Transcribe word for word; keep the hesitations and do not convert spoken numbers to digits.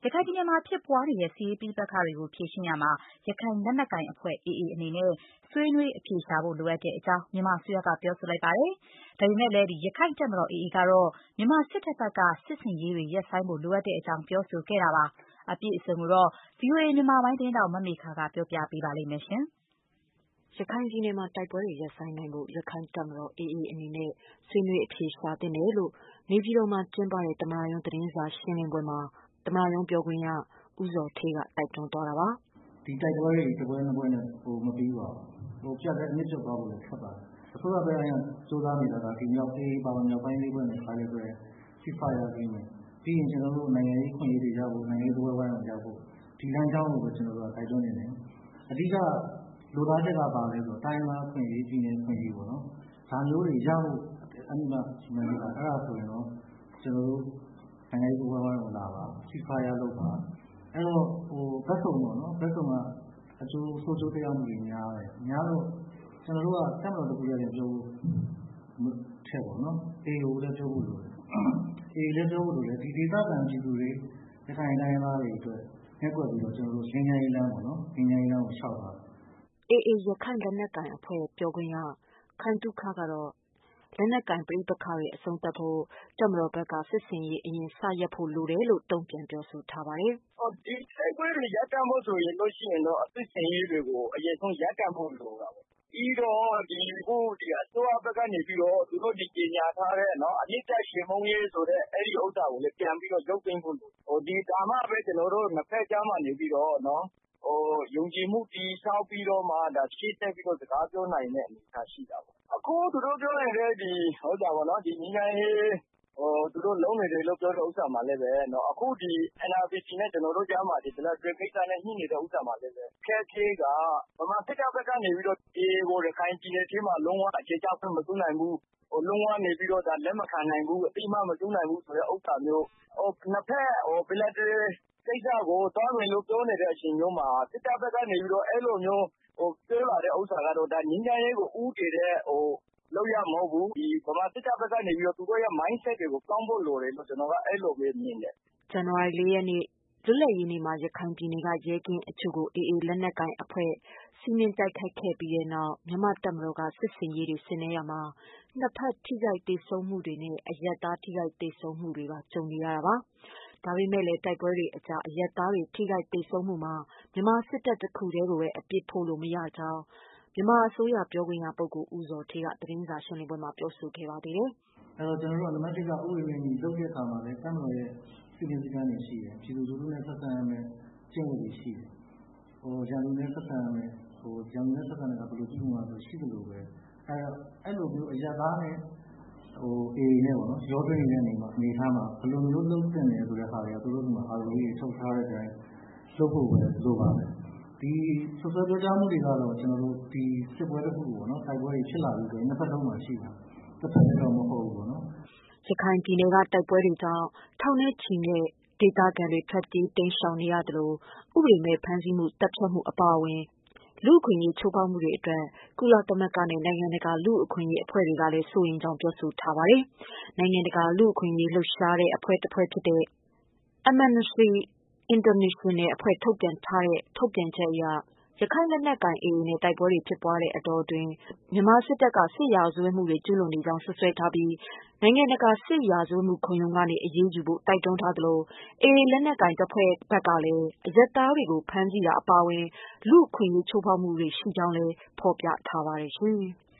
ရခိုင်ပြည်နယ်မှာဖြစ်ပွားနေတဲ့စစ်ရေးပဋိပက္ခတွေကိုဖြေရှင်းရာမှာရခိုင်လက်နက်ကိုင်အဖွဲ့ အေအေ အနေနဲ့ဆွေးနွေးအဖြေရှာဖို့လိုအပ်တဲ့အကြောင်းမြန်မာအစိုးရကပြောဆိုလိုက်ပါတယ်။ဒါပေမဲ့လည်းရခိုင်တပ်မတော် အေအေ ကတော့မြန်မာစစ်တပ်ဘက်ကစစ်ဆင်ရေးတွေရပ်ဆိုင်းဖို့လိုအပ်တဲ့အကြောင်းပြောဆိုခဲ့တာပါ။အပြည့်အစုံကိုတော့ ဗွီအိုအေမြန်မာပိုင်းသတင်းထောက်မမေခကပြောပြပေးပါလိမ့်မယ်။ရခိုင်ပြည်နယ်မှာတိုက်ပွဲတွေရပ်ဆိုင်းနိုင်ဖို့ရခိုင်တပ်မတော် အေအေ အနေနဲ့ဆွေးနွေးအဖြေရှာသင့်တယ်လို့နေပြည်တော်မှာကျင်းပတဲ့သမ္မတရုံးသတင်းစာရှင်းလင်းပွဲမှာသမ္မတရုံးပြောခွင့်ရဦးဇော်ဌေးကတိုက်တွန်းသွားတာပါ။ "ဒီတိုက်ပွဲတွေတပွဲနှစ်ပွဲနဲ့မပြီးပါဘူး။ပြတ်လည်းအမြစ်ပြုတ်သွားဖို့လည်းခက်ပါတယ်။အစိုးရဘက်ကကြိုးစားနေတာကဒီမြောက်အေအေပါဝင်မြောက်ပိုင်းလေးဖွဲ့နဲ့ထားတဲ့အတွက် Ceasefire Agreement ပြီးရင်ကျနော်တို့နိုင်ငံရေးအခွင့်အရေးတွေရဖို့နိုင်ငံရေးစားပွဲဝိုင်းကိုရောက်ဖို့ဒီလမ်းကြောင်းကိုပဲကျနော်တို့ကတိုက်တွန်းနေတယ်။အဓိကလိုလားချက်ကဘာလဲဆိုတော့တိုင်းရင်းသားအခွင့်အရေးပြည်နယ်အခွင့်အရေးပေါ့နော်။ဒါမျိုးတွေရဖို့အနိမ့်မှစီမံနေတာအဲ့ဒါဆိုရင်တော့ကျနော်တို့နိုင်ငံရေးစားပွဲဝိုင်းကိုလာပါ Ceasefire လုပ်ပါ။အဲ့တော့ဟိုဘက်စုံပေါ့နော်ဘက်စုံကအကျိုးဆိုးကျိုးတရားမှုတွေများတယ်။များတော့ကျနော်တို့ကတပ်မတော်တစ်ခုတည်းလည်းပြောဖို့ထက်ပေါ့နော်။အေအေကိုလည်းပြောဖို့လိုတယ်။အေအေလည်းပြောဖို့လိုတယ်ဒီဒေသခံပြည်သူတွေရခိုင်တိုင်းရင်းသားတွေအတွက်ညှက်ကွက်ပြီးတော့ကျနော်တို့ငြိမ်းချမ်းရေးလမ်းပေါ့နော်ငြိမ်းချမ်းရေးလမ်းကိုလျှောက်ပါ။အေအေရခိုင်လက်နက်ကိုင်အဖွဲ့ပြောခွင့်ရခိုင်သုခကတော့လက်နက်ကိုင်ပဋိပက္ခတွေအဆုံးသတ်ဖို့တပ်မတော်ဘက်ကစစ်ဆင်ရေးအရင်စရပ်ဖို့လိုတယ်လို့တုံ့ပြန်ပြောဆိုထားပါတယ်။ဒီတိုက်ပွဲတွေရပ်တန့်ဖို့ဆိုရင်တော့စစ်ဆင်ရေးတွေကိုအရင်ဆုံးရပ်တန့်ဖို့လိုတာပေါ့။ပြီးတော့ဒီခုဒီအစိုးရဘက်ကနေပြီးတော့သူတို့ဒီကြေညာထားတဲ့နော်အမြင့်တက်ရှင်မုံရေးဆိုတဲ့အဲ့ဒီဥစ္စာကိုလည်းပြန်ပြီးတော့ရုပ်သိမ်းဖို့လို။ဟိုဒီဒါမှပဲကျွန်တော်တို့နှစ်ဖက်ကြားမှာနေပြီးတော့နော်ဟိုယုံကြည်မှုတည်ဆောက်ပြီးတော့မှဒါရှေ့ဆက်ပြီးတော့စကားပြောနိုင်တဲ့အနေအထားရှိတာပေါ့။အခုသူတို့ပြောနေတဲ့ဒီဟုတ်တာပေါ့နော်ဒီငြိမ်းချမ်းရေးဟိုသူတို့လုံးနေတယ်လို့ပြောတဲ့ဥစ္စာမှာလည်းပဲเนาะအခုဒီ အန် အာ ပီ စီ နဲ့ကျွန်တော်တို့ကြားမှာဒီ bilateral ကိစ္စနဲ့ညှိနေတဲ့ဥစ္စာမှာလည်းပဲခက်ခဲကဗမာစစ်တပ်ဘက်ကနေပြီးတော့ဒီကိုရခိုင်ပြည်နယ်ထဲမှာလုံးဝအခြေချခွင့်မပြုနိုင်ဘူးဟိုလုံးဝနေပြီးတော့ဒါလက်မခံနိုင်ဘူးအတိမမပြုနိုင်ဘူးဆိုတဲ့ဥစ္စာမျိုးဟိုနှစ်ဖက်ဟို bilateral ကိစ္စကိုတောင်းဝင်လို့ပြောနေတဲ့အချိန်မျိုးမှာစစ်တပ်ဘက်ကနေပြီးတော့အဲ့လိုမျိုးဟိုပြောလာတဲ့ဥစ္စာကတော့ဒါငြိမ်းချမ်းရေးကိုဥတည်တဲ့ဟိုလောက်ရမဟုတ်ဘူးဒီဗမာစစ်တပ်ဘက်ကနေပြီးတော့သူတို့ရဲ့ mindset တွေကိုကောင်းဖို့လိုတယ်လို့ကျွန်တော်ကအဲ့လိုပဲမြင်တယ်ဇန်နဝါရီလ ၄ ရက်နေ့လွတ်လပ်ရေးနေ့မှာရခိုင်ပြည်နယ်ကရဲကင်းအချို့ကိုအေအေလက်နက်ကိုင်အဖွဲ့စီးနင်းတိုက်ခိုက်ခဲ့ပြီးတဲ့နောက်မြန်မာတပ်မတော်ကစစ်ဆင်ရေးတွေဆင်နွှဲရာမှာနှစ်ဖက်ထိခိုက်သေဆုံးမှုတွေနဲ့အရပ်သားထိခိုက်သေဆုံးမှုတွေပါကြုံနေရတာပါ။ဒါပေမဲ့လည်းတိုက်ပွဲတွေအကြားအရပ်သားတွေထိခိုက်သေဆုံးမှုမှာမြန်မာစစ်တပ်တစ်ခုတည်းကိုပဲအပြစ်ဖို့လို့မရကြောင်းမြန်မာအစိုးရပြောခွင့်ရပုဂ္ဂိုလ်ဦးဇော်ဌေးကသတင်းစာရှင်းလင်းပွဲမှာပြောဆိုခဲ့ပါသေးတယ်။အဲ့တော့ကျွန်တော်တို့ကနံပါတ်တစ်ကဥပဒေနဲ့ညီလုပ်တဲ့အခါမှာလည်းတပ်မတော်ရဲ့စီမံစည်းကမ်းတွေရှိတယ်။ပြည်သူလူထုနဲ့ဆက်ဆံရမယ်ကျင့်ဝတ်တွေရှိတယ်။ဟိုရန်သူနဲ့ဆက်ဆံရမယ်ဟိုရန်သူနဲ့ဆက်ဆံတာဘယ်လိုပြုလုပ်မှာဆိုရှိသလိုပဲအဲ့တော့အဲ့လိုမျိုးအရပ်သားနဲ့ဟိုအေအေနဲ့ပေါ့နော်ရောတွင်းနေတဲ့နေမှာအနေထားမှာဘယ်လိုမျိုးလုပ်တင်တယ်ဆိုတဲ့ဟာတွေကသူတို့ကအာရုံကြီးထုတ်ထားတဲ့အတိုင်းလုပ်ဖို့ပဲလိုပါတယ်။ဒီဆွဆွဲပြောကြားမှုတွေကတော့ကျွန်တော်တို့ဒီစစ်ပွဲတစ်ခုပေါ့နော်တိုက်ပွဲတွေဖြစ်လာပြီးဆိုရင်နှစ်ဖက်လုံးမှာရှိတာတစ်ဖက်တော့မဟုတ်ဘူးပေါ့နော်ရခိုင်ပြည်နယ်ကတိုက်ပွဲတွေကြောင့်ထောင်နဲ့ချီတဲ့ဒေသခံတွေထွက်ပြေးတိမ်းရှောင်နေရသလိုဥပဒေမဲ့ဖမ်းဆီးမှုတပ်ဖြတ်မှုအပါအဝင်လူအခွင့်အရေးချိုးဖောက်မှုတွေအတွက်ကုလသမဂ္ဂနဲ့နိုင်ငံတကာလူအခွင့်အရေးအဖွဲ့တွေကလည်းစိုးရိမ်ကြောင်းပြောဆိုထားပါတယ်။နိုင်ငံတကာလူအခွင့်အရေးလှုပ်ရှားတဲ့အဖွဲ့တစ်ဖွဲ့ဖြစ်တဲ့ Amnesty International အဖွဲ့ထုတ်ပြန်ထားတဲ့ထုတ်ပြန်ချက်အရရခိုင်လက်နက်ကိုင် အေအေ နဲ့တိုက်ပွဲတွေဖြစ်ပွားတဲ့အတောအတွင်းမြန်မာစစ်တပ်ကစစ်ရာဇဝတ်မှုတွေကျူးလွန်နေကြောင်းစွပ်စွဲထားပြီးနိုင်ငံတကာစစ်ရာဇဝတ်မှုခုံရုံးကနေအရေးယူဖို့တိုက်တွန်းထားသလိုအေအေလက်နက်ကိုင်တပ်ဖွဲ့ဘက်ကလည်းအရပ်သားတွေကိုဖမ်းဆီးတာအပါအဝင်လူ့အခွင့်အရေးချိုးဖောက်မှုတွေရှိကြောင်းလည်းဖော်ပြထားပါတယ်ရှင်။